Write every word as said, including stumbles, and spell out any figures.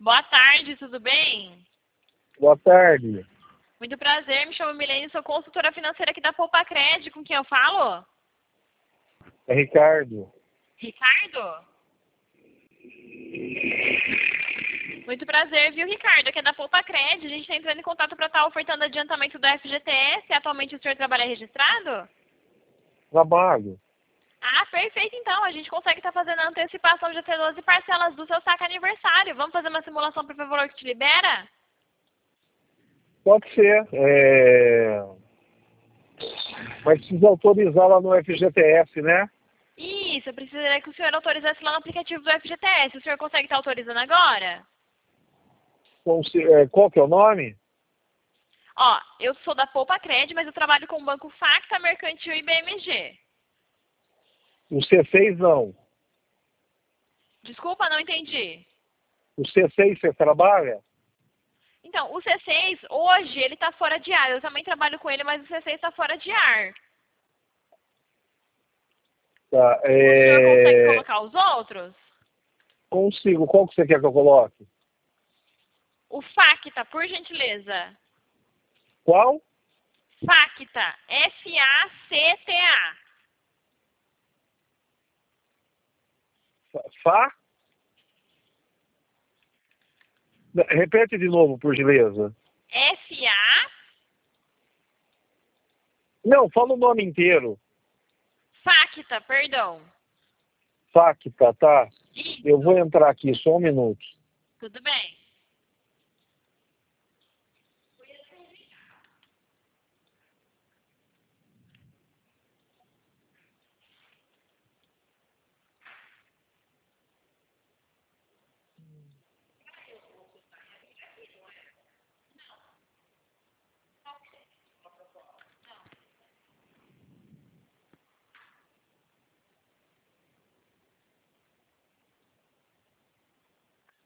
Boa tarde, tudo bem? Boa tarde. Muito prazer, me chamo Milene, sou consultora financeira aqui da Poupa Cred, com quem eu falo? É Ricardo. Ricardo? Muito prazer, viu, Ricardo? Aqui é da Poupa Cred, a gente está entrando em contato para estar ofertando adiantamento do F G T S, atualmente o senhor trabalha registrado? Trabalho. Ah, perfeito, então, a gente consegue estar fazendo a antecipação de até doze parcelas do seu saque aniversário. Vamos fazer uma simulação para ver o valor que te libera? Pode ser. É... Mas precisa autorizar lá no F G T S, né? Isso, eu precisaria que o senhor autorizasse lá no aplicativo do F G T S. O senhor consegue estar autorizando agora? Qual que é o nome? Ó, eu sou da Poupa Cred, mas eu trabalho com o Banco Facta, Mercantil e B M G. O C seis não. Desculpa, não entendi. O C seis você trabalha? Então, o C seis, hoje, ele está fora de ar. Eu também trabalho com ele, mas o C seis está fora de ar. Tá. O senhor consegue É... colocar os outros? Consigo. Qual que você quer que eu coloque? O Facta, por gentileza. Qual? Facta, F A C T A. Fá? Repete de novo, por gentileza. F A... Não, fala o nome inteiro. Facta, perdão. Facta, tá? Isso, Eu vou entrar aqui, só um minuto. tudo bem.